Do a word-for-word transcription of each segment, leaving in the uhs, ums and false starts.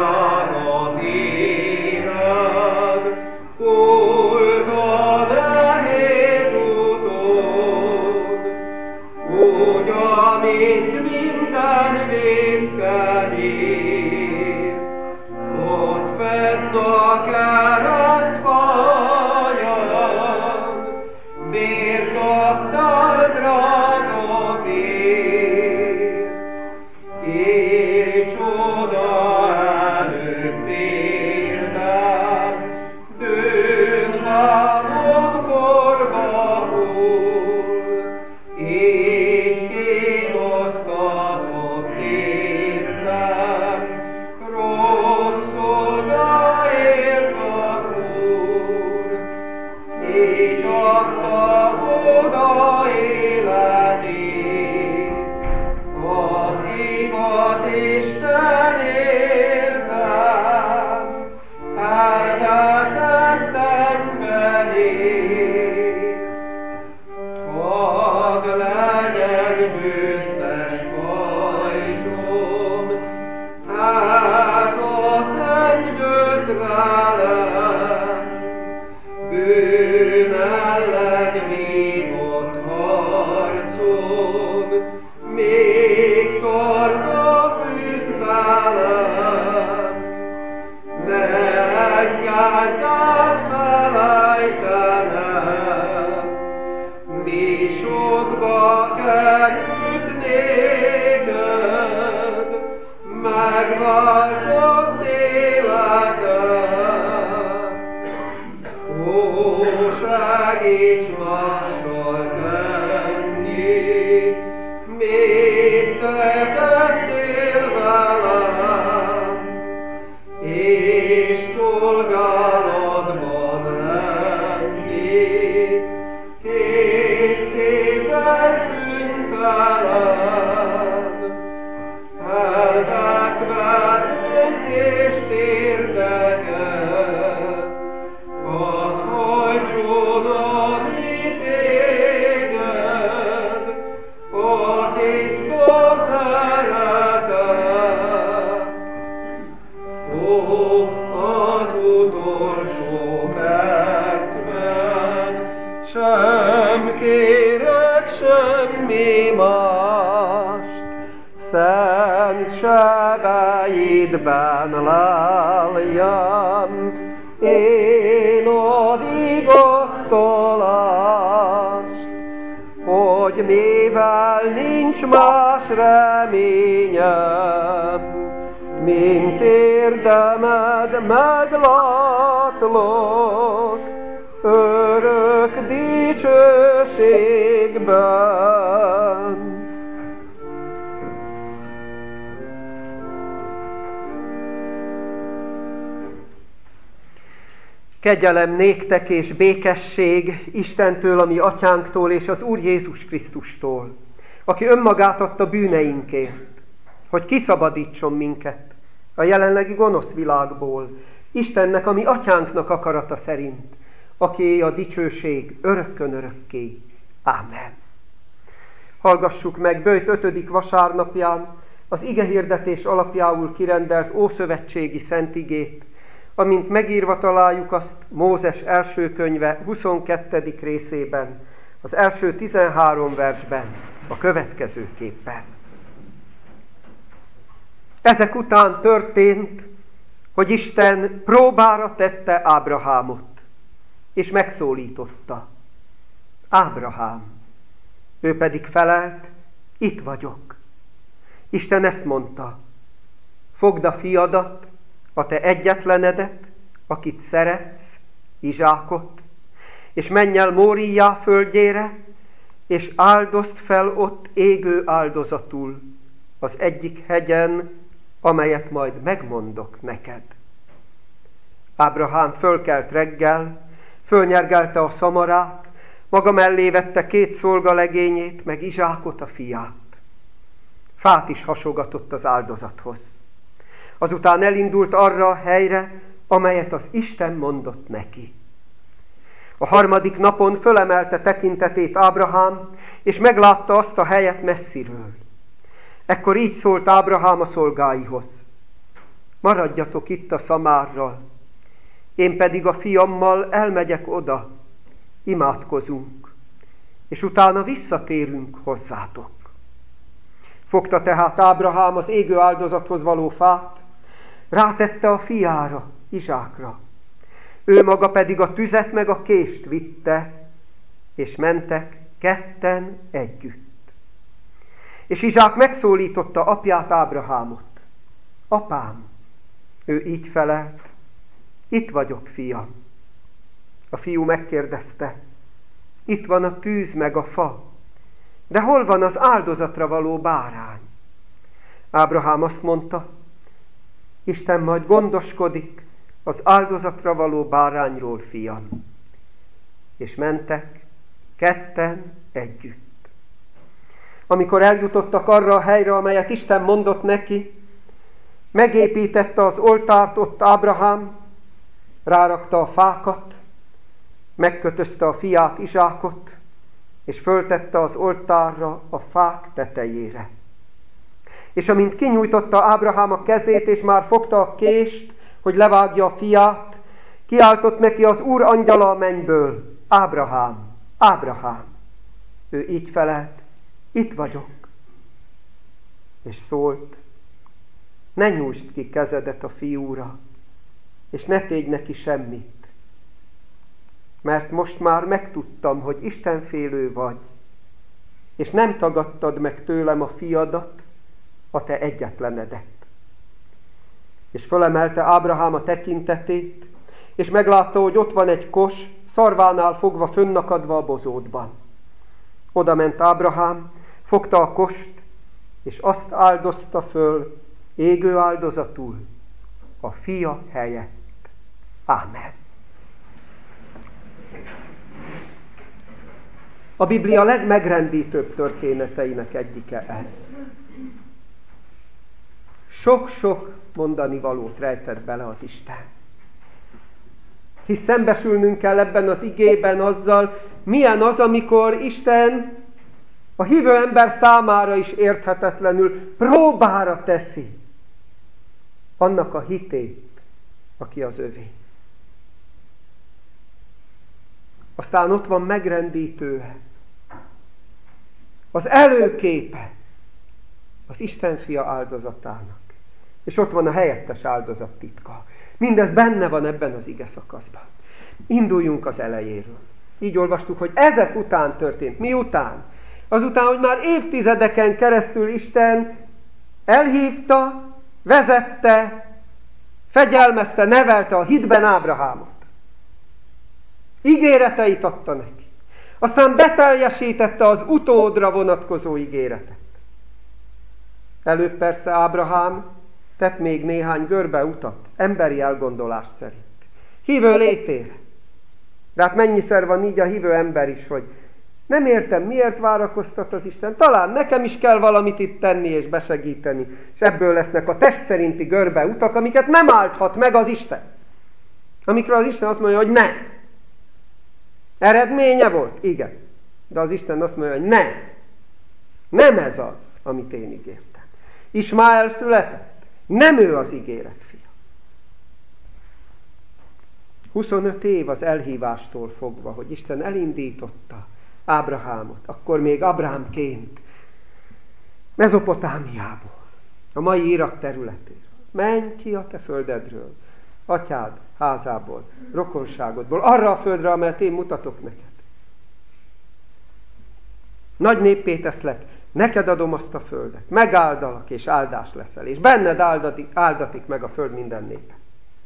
drága világ, hult a nehéz utod, úgy, amint minden vétken ér, ott fenn a keresztfalon, vért adtál, drága vér. Érj csoda előtt érdem, bűnbánat borba hull, így kínosztatott értem, rossz szolgáért az Úr, így adta oda életét, az igaz Isten értem, elveszett emberét. Hadd legyen bűztes pajzsom, ez a szent gyötrelem, bűn ellen vívott harcon, még tart a küzdelem. Ne engedd el felejtenem, mi sokba került néked, megváltott életem. Ó, segíts mással tenni, mit te tettél velem, és szolgálatban lenni, készséggel szüntelen, elvekve önzést érdeket, az hajtson a mi téged, a tiszta szeretet. Ó, az utolsó percben sem kérek semmi mást, szent sebeidben leljam én a vigasztalást, hogy mivel nincs más reményem, mint érdemed meglátlak örök dicsőségben. Kegyelem néktek és békesség Istentől, a mi atyánktól és az Úr Jézus Krisztustól, aki önmagát adta bűneinkért, hogy kiszabadítson minket a jelenlegi gonosz világból, Istennek, a mi atyánknak akarata szerint, aki a dicsőség örökkön örökké. Ámen. Hallgassuk meg böjt ötödik vasárnapján az igehirdetés alapjául kirendelt ószövetségi szentigét, amint megírva találjuk azt Mózes első könyve huszonkettedik részében, az első tizenhárom versben, a következőképpen. Ezek után történt, hogy Isten próbára tette Ábrahámot, és megszólította. Ábrahám. Ő pedig felelt, itt vagyok. Isten ezt mondta, fogd a fiadat, a te egyetlenedet, akit szeretsz, Izsákot, és menj el Móriá földjére, és áldozd fel ott égő áldozatul az egyik hegyen, amelyet majd megmondok neked. Ábrahám fölkelt reggel, fölnyergelte a szamarát, maga mellé vette két szolgalegényét, meg Izsákot, a fiát. Fát is hasogatott az áldozathoz. Azután elindult arra a helyre, amelyet az Isten mondott neki. A harmadik napon fölemelte tekintetét Ábrahám, és meglátta azt a helyet messziről. Ekkor így szólt Ábrahám a szolgáihoz. maradjatok itt a szamárral, én pedig a fiammal elmegyek oda, imádkozunk, és utána visszatérünk hozzátok. Fogta tehát Ábrahám az égő áldozathoz való fát, rátette a fiára, Izsákra. Ő maga pedig a tüzet meg a kést vitte, és mentek ketten együtt. És Izsák megszólította apját, Ábrahámot. Apám, ő így felelt, itt vagyok, fiam. A fiú megkérdezte, itt van a tűz meg a fa, de hol van az áldozatra való bárány? Ábrahám azt mondta, Isten majd gondoskodik az áldozatra való bárányról, fiam. És mentek ketten együtt. Amikor eljutottak arra a helyre, amelyet Isten mondott neki, megépítette az oltárt ott Ábrahám, rárakta a fákat, megkötözte a fiát, Izsákot, és föltette az oltárra a fák tetejére. És amint kinyújtotta Ábrahám a kezét, és már fogta a kést, hogy levágja a fiát, kiáltott neki az Úr angyala a mennyből, Ábrahám, Ábrahám. Ő így felelt, itt vagyok. És szólt, ne nyújtsd ki kezedet a fiúra, és ne tégy neki semmit, mert most már megtudtam, hogy istenfélő vagy, és nem tagadtad meg tőlem a fiadat, a te egyetlenedet. És fölemelte Ábrahám a tekintetét, és meglátta, hogy ott van egy kos, szarvánál fogva fönnakadva a bozótban. Oda ment Ábrahám, fogta a kost, és azt áldozta föl égő áldozatul a fia helyett. Ámen. A Biblia legmegrendítőbb történeteinek egyike ez. Sok-sok mondani valót rejtett bele az Isten. Hisz szembesülnünk kell ebben az igében azzal, milyen az, amikor Isten a hívő ember számára is érthetetlenül próbára teszi annak a hitét, aki az övé. Aztán ott van megrendítően az előképe az Isten fia áldozatának. És ott van a helyettes áldozat titka. Mindez benne van ebben az ige szakaszban. Induljunk az elejéről. Így olvastuk, hogy ezek után történt. Mi után? Azután, hogy már évtizedeken keresztül Isten elhívta, vezette, fegyelmezte, nevelte a hitben Ábrahámot. Ígéreteit adta neki. Aztán beteljesítette az utódra vonatkozó ígéretet. Előbb persze Ábrahám tett még néhány görbeutat, emberi elgondolás szerint. Hívő létére. De hát mennyiszer van így a hívő ember is, hogy nem értem, miért várakoztat az Isten. Talán nekem is kell valamit itt tenni és besegíteni. És ebből lesznek a test szerinti görbeutak, amiket nem állthat meg az Isten. Amikről az Isten azt mondja, hogy nem. Eredménye volt? Igen. De az Isten azt mondja, hogy nem. Nem ez az, amit én ígértem. Ismáel született. Nem ő az ígéret fia. huszonöt év az elhívástól fogva, hogy Isten elindította Ábrahámot, akkor még Ábrámként, Mezopotámiából, a mai Irak területéről. Menj ki a te földedről, atyád házából, rokonságodból, arra a földre, amelyet én mutatok neked. Nagy néppé teszlek, neked adom azt a földet, megáldalak és áldás leszel, és benned áldatik, áldatik meg a föld minden népe.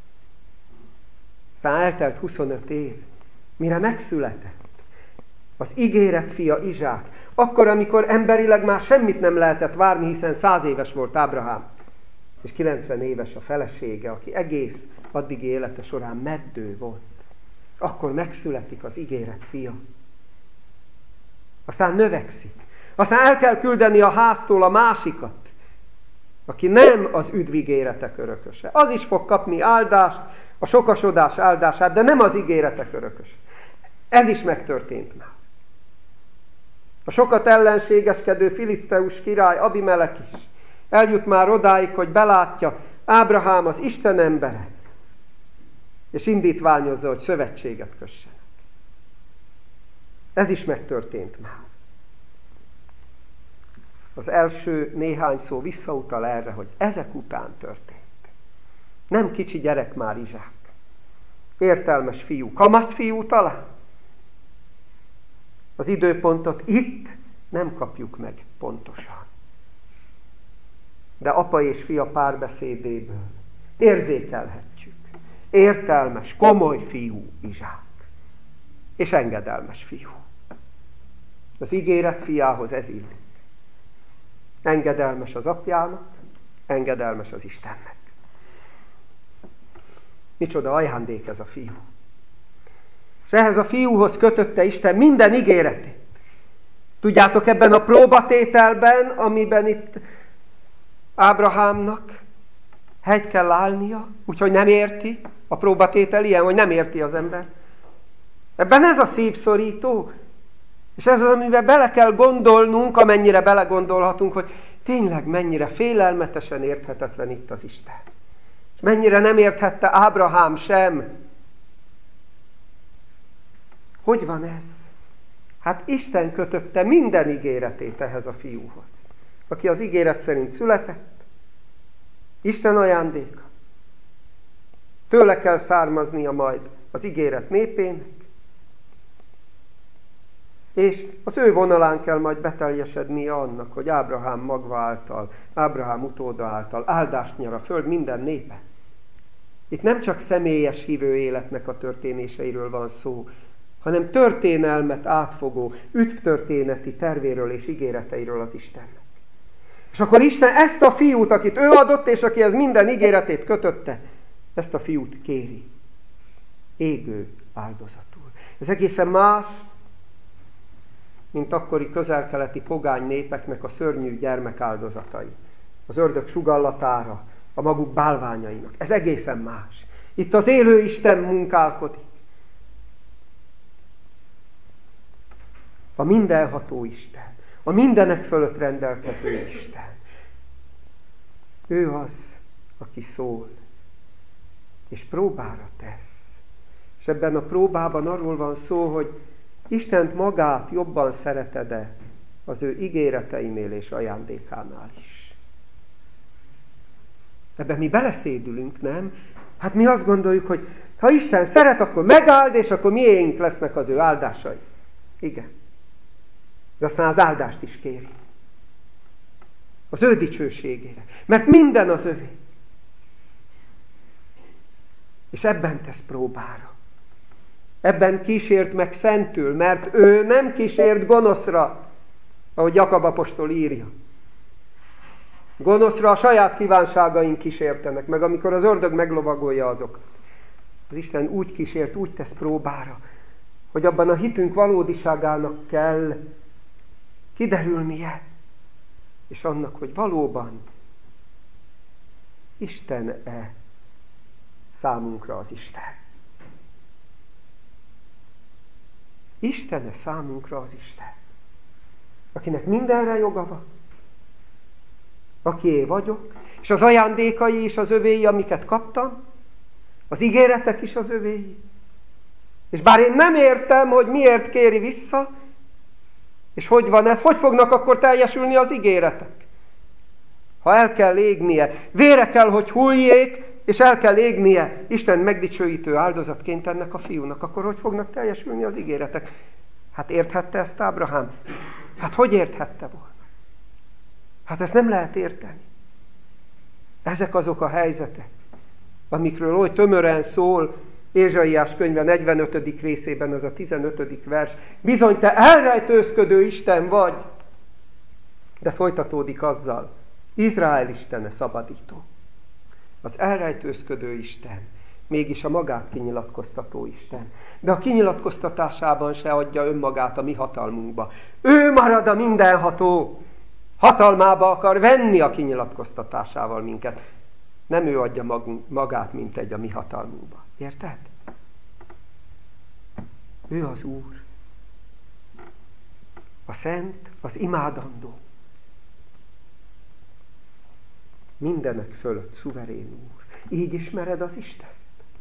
Aztán eltelt huszonöt év, mire megszületett az ígéret fia Izsák, akkor, amikor emberileg már semmit nem lehetett várni, hiszen száz éves volt Ábrahám, és kilencven éves a felesége, aki egész addigi élete során meddő volt. Akkor megszületik az ígéret fia. Aztán növekszik. Aztán el kell küldeni a háztól a másikat, aki nem az üdvigéretek örököse. Az is fog kapni áldást, a sokasodás áldását, de nem az ígéretek örököse. Ez is megtörtént már. A sokat ellenségeskedő filiszteus király Abimelek is eljut már odáig, hogy belátja, Ábrahám az Isten embere, és indítványozza, hogy szövetséget kössenek. Ez is megtörtént már. Az első néhány szó visszautal erre, hogy ezek után történt. Nem kicsi gyerek már Izsák. Értelmes fiú. Kamasz fiú talán? Az időpontot itt nem kapjuk meg pontosan. De apa és fia párbeszédéből érzékelhetjük. Értelmes, komoly fiú Izsák. És engedelmes fiú. Az ígéret fiához ez illik. Engedelmes az apjának, engedelmes az Istennek. Micsoda ajándék ez a fiú. És ehhez a fiúhoz kötötte Isten minden ígéretét. Tudjátok, ebben a próbatételben, amiben itt Ábrahámnak helyt kell állnia, úgyhogy nem érti, a próbatétel ilyen, hogy nem érti az ember. Ebben ez a szívszorító, és ez az, amiben bele kell gondolnunk, amennyire belegondolhatunk, hogy tényleg mennyire félelmetesen érthetetlen itt az Isten. És mennyire nem érthette Ábrahám sem. Hogy van ez? Hát Isten kötötte minden ígéretét ehhez a fiúhoz, aki az ígéret szerint született. Isten ajándéka. Tőle kell származnia majd az ígéret népének, és az ő vonalán kell majd beteljesednie annak, hogy Ábrahám magva által, Ábrahám utóda által áldást nyer a föld minden népe. Itt nem csak személyes hívő életnek a történéseiről van szó, hanem történelmet átfogó, üdvtörténeti tervéről és ígéreteiről az Istennek. És akkor Isten ezt a fiút, akit ő adott, és akihez minden ígéretét kötötte, ezt a fiút kéri. Égő áldozatul. Ez egészen más, mint akkori közel-keleti pogány népeknek a szörnyű gyermekáldozatai. Az ördög sugallatára, a maguk bálványainak. Ez egészen más. Itt az élő Isten munkálkodik. A mindenható Isten. A mindenek fölött rendelkező Isten. Ő az, aki szól. És próbára tesz. És ebben a próbában arról van szó, hogy Istent magát jobban szereted-e az ő ígéreteinél és ajándékánál is. Ebben mi beleszédülünk, nem? Hát mi azt gondoljuk, hogy ha Isten szeret, akkor megáld, és akkor miénk lesznek az ő áldásai. Igen. De aztán az áldást is kéri. Az ő dicsőségére. Mert minden az övé. És ebben tesz próbára. Ebben kísért meg szentül, mert ő nem kísért gonoszra, ahogy Jakab apostol írja. Gonoszra a saját kívánságaink kísértenek meg, amikor az ördög meglovagolja azokat. Az Isten úgy kísért, úgy tesz próbára, hogy abban a hitünk valódiságának kell kiderülnie, és annak, hogy valóban Isten-e számunkra az Isten. Isten-e számunkra az Isten, akinek mindenre joga van, akié vagyok, és az ajándékai is az övéi, amiket kaptam, az ígéretek is az övéi. És bár én nem értem, hogy miért kéri vissza, és hogy van ez, hogy fognak akkor teljesülni az ígéretek? Ha el kell égnie, vére kell, hogy hulljék, és el kell égnie Isten megdicsőítő áldozatként ennek a fiúnak, akkor hogy fognak teljesülni az ígéretek? Hát érthette ezt Ábrahám? Hát hogy érthette volna? Hát ezt nem lehet érteni. Ezek azok a helyzetek, amikről oly tömören szól Ézsaiás könyve negyvenötödik részében, az a tizenötödik vers. Bizony te elrejtőzködő Isten vagy, de folytatódik azzal, Izrael Istene szabadító. Az elrejtőzködő Isten, mégis a magát kinyilatkoztató Isten. De a kinyilatkoztatásában se adja önmagát a mi hatalmunkba. Ő marad a mindenható. Hatalmába akar venni a kinyilatkoztatásával minket. Nem ő adja magunk, magát, mint egy a mi hatalmunkba. Érted? Ő az Úr. A szent, az imádandó. mindenek fölött szuverén Úr. Így ismered az Istent.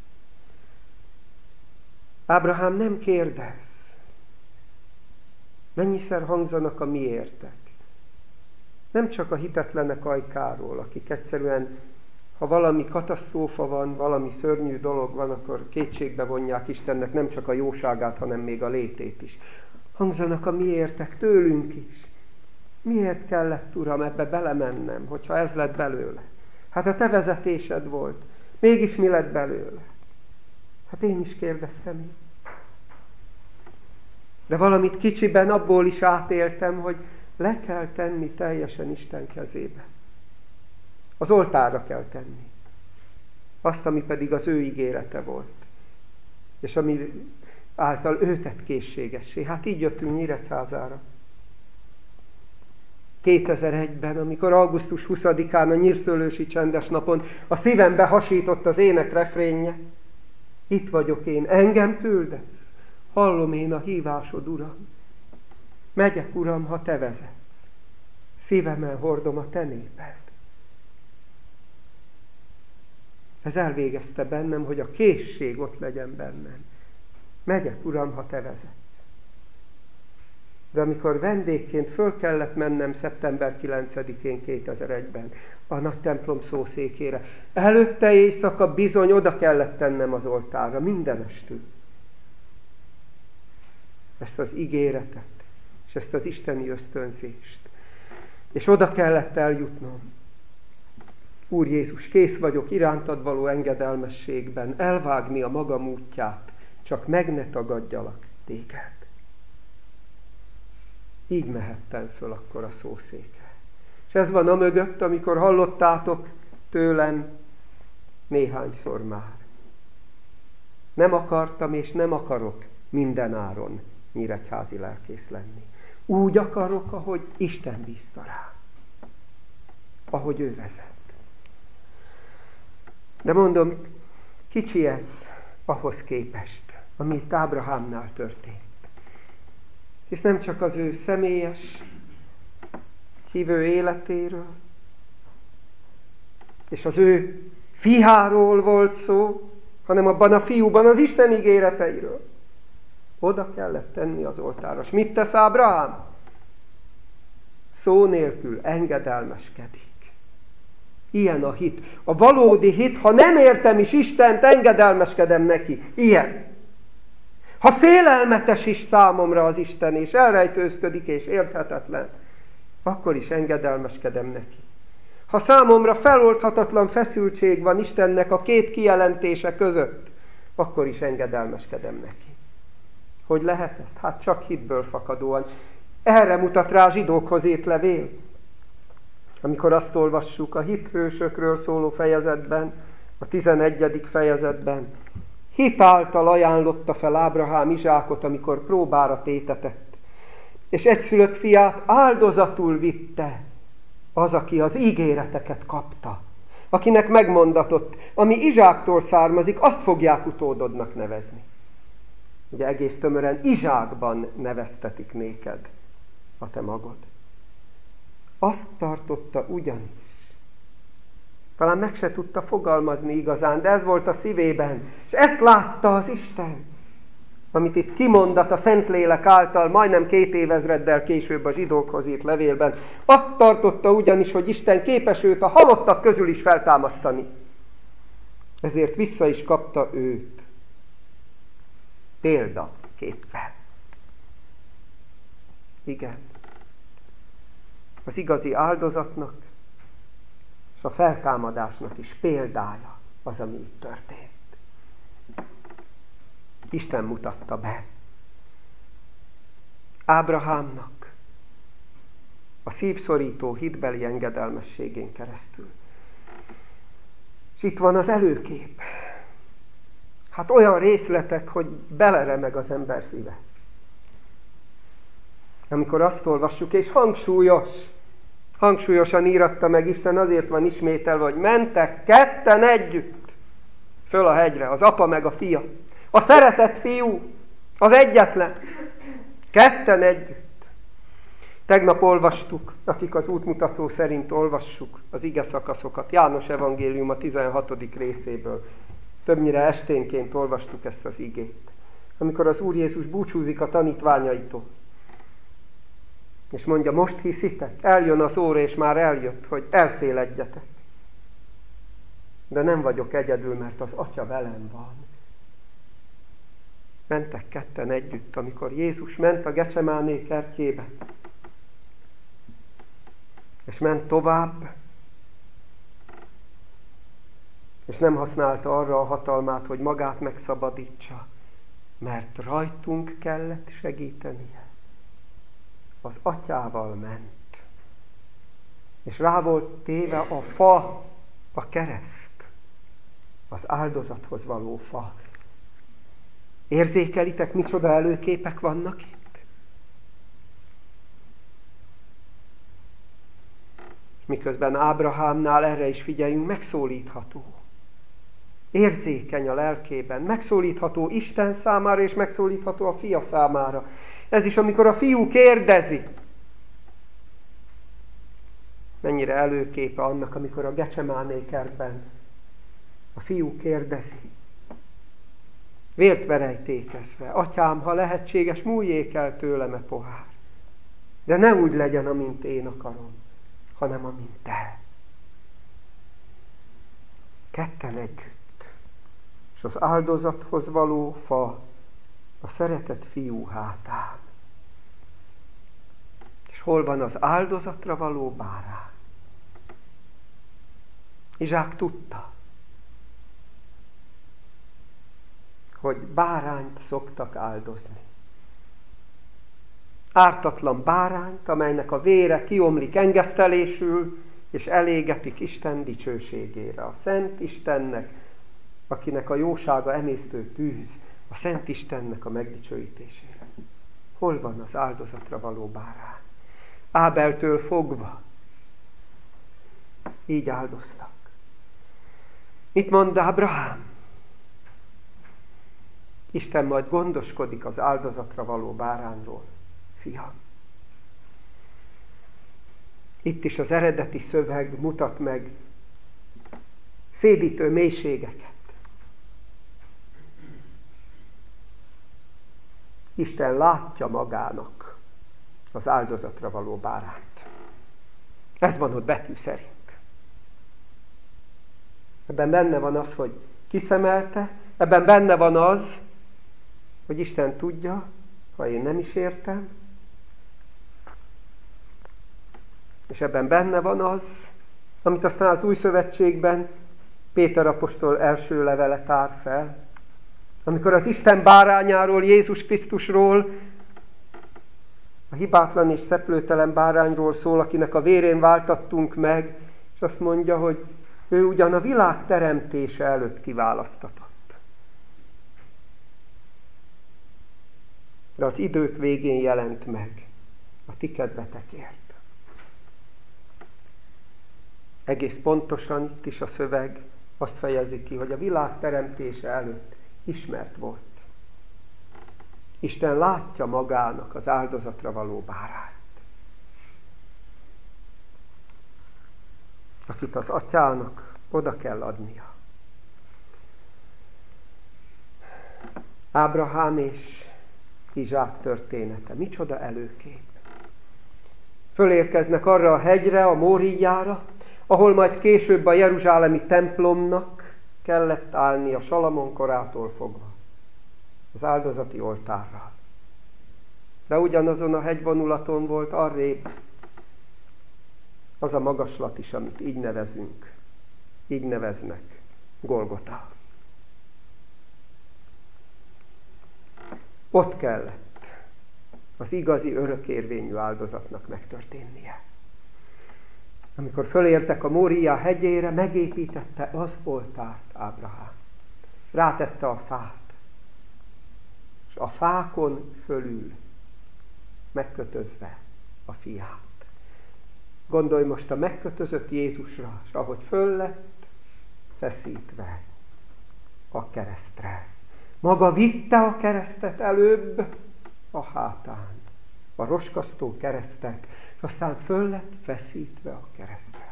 Ábrahám nem kérdez. Mennyiszer hangzanak a miértek. Nem csak a hitetlenek ajkáról, akik egyszerűen, ha valami katasztrófa van, valami szörnyű dolog van, akkor kétségbe vonják Istennek nem csak a jóságát, hanem még a létét is. Hangzanak a miértek tőlünk is. Miért kellett, Uram, ebbe belemennem, hogyha ez lett belőle? Hát a te vezetésed volt. Mégis mi lett belőle? Hát én is kérdeztem így. De valamit kicsiben abból is átéltem, hogy le kell tenni teljesen Isten kezébe. Az oltárra kell tenni. Azt, ami pedig az ő ígérete volt. És ami által ő tett készségessé. Hát így jöttünk Nyíregyházára. kétezer-egyben, amikor augusztus huszadikán a nyírszőlősi csendes napon a szívembe hasított az ének refrénje. Itt vagyok én, engem küldesz. Hallom én a hívásod, Uram. Megyek, Uram, ha te vezetsz. Szívemmel hordom a te néped. Ez elvégezte bennem, hogy a készség ott legyen bennem. Megyek, Uram, ha te vezetsz. De amikor vendégként föl kellett mennem szeptember kilencedikén kétezer-egyben a nagy templom szószékére, előtte éjszaka bizony oda kellett tennem az oltárra, mindenestül. Ezt az ígéretet, és ezt az isteni ösztönzést. És oda kellett eljutnom. Úr Jézus, kész vagyok irántad való engedelmességben elvágni a magam útját, csak meg ne tagadjalak téged. Így mehettem föl akkor a szószékre. És ez van amögött, amikor hallottátok tőlem néhányszor már. Nem akartam és nem akarok mindenáron nyíregyházi lelkész lenni. Úgy akarok, ahogy Isten bízta rá. Ahogy ő vezet. De mondom, kicsi ez ahhoz képest, ami itt Ábrahámnál történt. Hisz nem csak az ő személyes, hívő életéről, és az ő fiáról volt szó, hanem abban a fiúban az Isten ígéreteiről. Oda kellett tenni az oltárra. És mit tesz Ábrahám? Szó nélkül engedelmeskedik. Ilyen a hit. A valódi hit, ha nem értem is Istent, engedelmeskedem neki. Ilyen. Ha félelmetes is számomra az Isten, és elrejtőzködik, és érthetetlen, akkor is engedelmeskedem neki. Ha számomra feloldhatatlan feszültség van Istennek a két kijelentése között, akkor is engedelmeskedem neki. Hogy lehet ezt? Hát csak hitből fakadóan. Erre mutat rá a zsidókhoz írt levél. Amikor azt olvassuk a hithősökről szóló fejezetben, a tizenegyedik fejezetben, hit által ajánlotta fel Ábrahám Izsákot, amikor próbára tétetett. És egyszülött fiát áldozatul vitte az, aki az ígéreteket kapta. Akinek megmondatott, ami Izsáktól származik, azt fogják utódodnak nevezni. Ugye egész tömören Izsákban neveztetik néked a te magod. Azt tartotta ugyanis. Talán meg se tudta fogalmazni igazán, de ez volt a szívében. És ezt látta az Isten, amit itt kimondat a Szentlélek által, majdnem két évezreddel később a zsidókhoz írt levélben. Azt tartotta ugyanis, hogy Isten képes őt a halottak közül is feltámasztani. Ezért vissza is kapta őt. Példaképpen. Igen. Az igazi áldozatnak és a feltámadásnak is példája az, ami itt történt. Isten mutatta be Ábrahámnak a szívszorító hitbeli engedelmességén keresztül. És itt van az előkép. Hát olyan részletek, hogy beleremeg az ember szíve. Amikor azt olvassuk, és hangsúlyos, hangsúlyosan íratta meg Isten, azért van ismételve, hogy mentek ketten együtt föl a hegyre, az apa meg a fia. A szeretett fiú, az egyetlen, ketten együtt. Tegnap olvastuk, akik az útmutató szerint olvassuk az ige szakaszokat, János evangélium a tizenhatodik részéből. Többnyire esténként olvastuk ezt az igét. Amikor az Úr Jézus búcsúzik a tanítványaitól, és mondja, most hiszitek? Eljön az óra, és már eljött, hogy elszéledjetek. De nem vagyok egyedül, mert az Atya velem van. Mentek ketten együtt, amikor Jézus ment a Gecsemáné kertjébe, és ment tovább, és nem használta arra a hatalmát, hogy magát megszabadítsa, mert rajtunk kellett segítenie. Az Atyával ment, és rá volt téve a fa, a kereszt, az áldozathoz való fa. Érzékelitek, micsoda előképek vannak itt? Miközben Ábrahámnál, erre is figyeljünk, megszólítható. Érzékeny a lelkében, megszólítható Isten számára, és megszólítható a fia számára. Ez is, amikor a fiú kérdezi. Mennyire előképe annak, amikor a Gecsemáné kertben a fiú kérdezi. Vért verejtékezve, Atyám, ha lehetséges, múljék el tőlem e pohár. De ne úgy legyen, amint én akarom, hanem amint te. Ketten együtt. És az áldozathoz való fa a szeretett fiú hátán. És hol van az áldozatra való bárány? Izsák tudta, hogy bárányt szoktak áldozni. Ártatlan bárányt, amelynek a vére kiomlik engesztelésül, és elégetik Isten dicsőségére. A Szent Istennek, akinek a jósága emésztő tűz, a Szent Istennek a megdicsőítésére. Hol van az áldozatra való bárány? Ábeltől fogva így áldoztak. Mit mond Ábrahám? Isten majd gondoskodik az áldozatra való bárányról, fiam. Itt is az eredeti szöveg mutat meg szédítő mélységeket. Isten látja magának az áldozatra való bárányt. Ez van ott betű szerint. Ebben benne van az, hogy kiszemelte, ebben benne van az, hogy Isten tudja, ha én nem is értem, és ebben benne van az, amit aztán az Új Szövetségben Péter apostol első levele tár fel, amikor az Isten bárányáról, Jézus Krisztusról, a hibátlan és szeplőtelen bárányról szól, akinek a vérén váltattunk meg, és azt mondja, hogy ő ugyan a világ teremtése előtt kiválasztatott. De az idők végén jelent meg a ti kedvetekért. Egész pontosan itt is a szöveg azt fejezi ki, hogy a világ teremtése előtt ismert volt. Isten látja magának az áldozatra való bárányt, akit az Atyának oda kell adnia. Ábrahám és Izsák története. Micsoda előkép. Fölérkeznek arra a hegyre, a Móriára, ahol majd később a jeruzsálemi templomnak kellett állni a Salamon korától fogva. Az áldozati oltárral. De ugyanazon a hegyvonulaton volt arrébb az a magaslat is, amit így nevezünk. Így neveznek. Golgota. Ott kellett az igazi örökérvényű áldozatnak megtörténnie. Amikor fölértek a Mória hegyére, megépítette az oltárt Ábrahám. Rátette a fát, és a fákon fölül megkötözve a fiát. Gondolj most a megkötözött Jézusra, és ahogy föl lett feszítve a keresztre. Maga vitte a keresztet előbb a hátán, a roskasztó keresztet, és aztán föl lett feszítve a keresztre.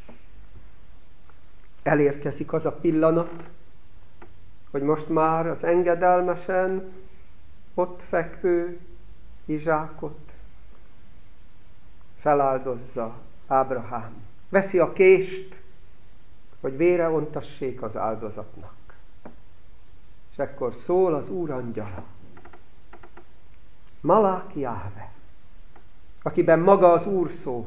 Elérkezik az a pillanat, hogy most már az engedelmesen ott fekvő Izsákot feláldozza Ábrahám. Veszi a kést, hogy vére ontassék az áldozatnak. És ekkor szól az Úr angyala, Malák Jáhve, akiben maga az Úr szól.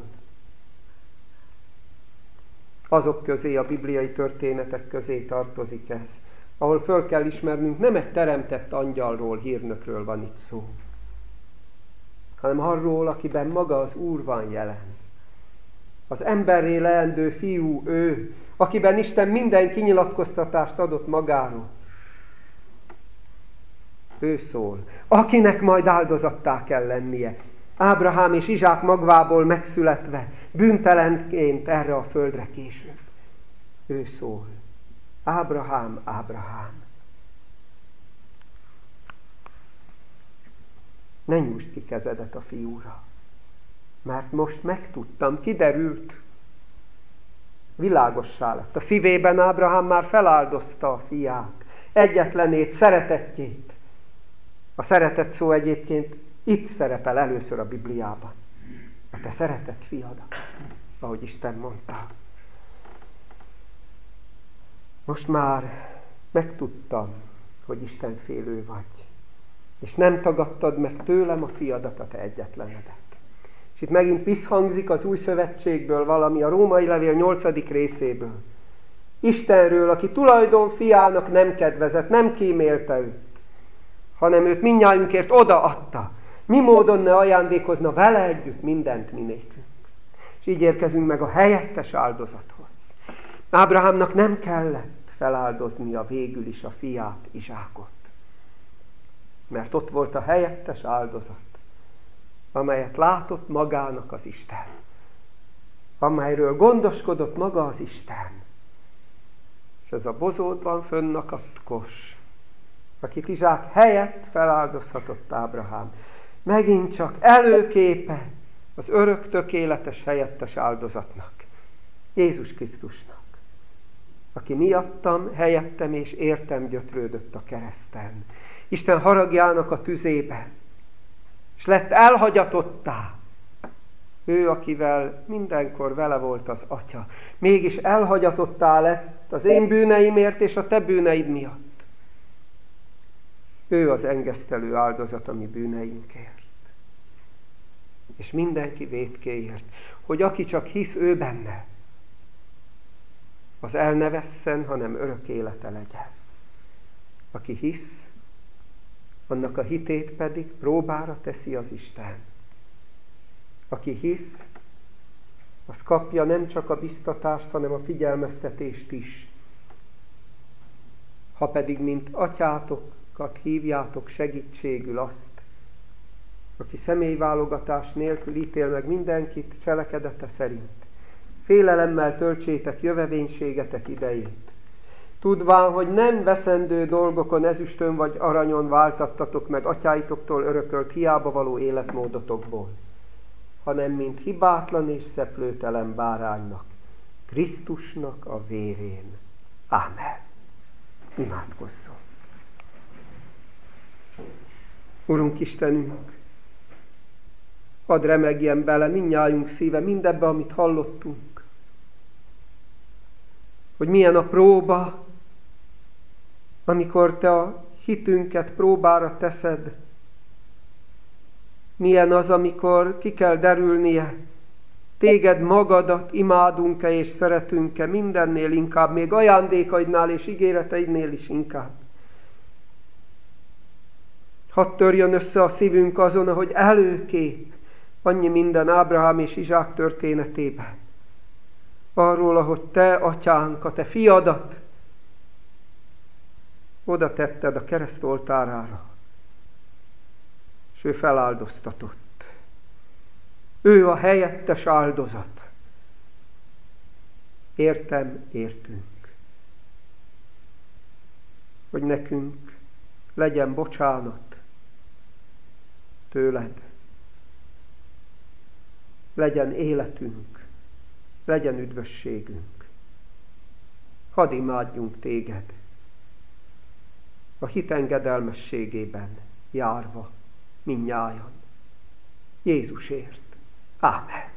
Azok közé, a bibliai történetek közé tartozik ez, ahol föl kell ismernünk, nem egy teremtett angyalról, hírnökről van itt szó, hanem arról, akiben maga az Úr van jelen. Az emberré leendő fiú ő, akiben Isten minden kinyilatkoztatást adott magáról. Ő szól, akinek majd áldozattá kell lennie. Ábrahám és Izsák magvából megszületve, bűntelenként erre a földre később. Ő szól. Ábrahám, Ábrahám. Ne nyújtsd ki kezedet a fiúra, mert most megtudtam, kiderült, világossá lett. A szívében Ábrahám már feláldozta a fiát, egyetlenét, szeretettjét. A szeretet szó egyébként itt szerepel először a Bibliában. A te szeretett fiadat, ahogy Isten mondta. Most már megtudtam, hogy Isten félő vagy. És nem tagadtad meg tőlem a fiadat, a te egyetlenedet. És itt megint visszhangzik az Új Szövetségből valami, a Római Levél nyolcadik részéből. Istenről, aki tulajdon fiának nem kedvezett, nem kímélte őt, hanem őt mindnyájunkért odaadta. Mi módon ne ajándékozna vele együtt mindent mi nékünk. És így érkezünk meg a helyettes áldozathoz. Ábrahámnak nem kellett feláldoznia végül is a fiát, Izsákot. Mert ott volt a helyettes áldozat, amelyet látott magának az Isten. Amelyről gondoskodott maga az Isten. És ez a bozótban fönnakadt kos, akit Izsák helyett feláldozhatott Ábrahám. Megint csak előképe az örök, tökéletes, helyettes áldozatnak. Jézus Krisztusnak, aki miattam, helyettem és értem gyötrődött a kereszten. Isten haragjának a tüzébe, és lett elhagyatottá. Ő, akivel mindenkor vele volt az Atya, mégis elhagyatottá lett az én bűneimért és a te bűneid miatt. Ő az engesztelő áldozat a mi bűneinkért. És mindenki vétkéért, hogy aki csak hisz ő benne, az el ne vesszen, hanem örök élete legyen. Aki hisz, annak a hitét pedig próbára teszi az Isten. Aki hisz, az kapja nem csak a biztatást, hanem a figyelmeztetést is. Ha pedig, mint atyátokat hívjátok segítségül azt, aki személyválogatás nélkül ítél meg mindenkit cselekedete szerint, félelemmel töltsétek jövevénységetek idejét, tudván, hogy nem veszendő dolgokon, ezüstön vagy aranyon váltattatok meg atyáitoktól örökölt hiába való életmódotokból, hanem mint hibátlan és szeplőtelen báránynak, Krisztusnak a vérén. Ámen. Imádkozzon. Urunk Istenünk, hadd remegjen bele mindnyájunk szíve mindebbe, amit hallottunk, hogy milyen a próba, amikor te a hitünket próbára teszed, milyen az, amikor ki kell derülnie, téged magadat imádunk-e és szeretünk-e mindennél inkább, még ajándékaidnál és ígéreteidnél is inkább. Hadd törjön össze a szívünk azon, ahogy előkép annyi minden Ábrahám és Izsák történetében. Arról, ahogy te, atyánk, a te fiadat oda tetted a kereszt oltárára, és ő feláldoztatott. Ő a helyettes áldozat. Értem, értünk. Hogy nekünk legyen bocsánat tőled, legyen életünk, legyen üdvösségünk. Hadd imádjunk téged, a hit engedelmességében járva, mindnyájan. Jézusért. Ámen.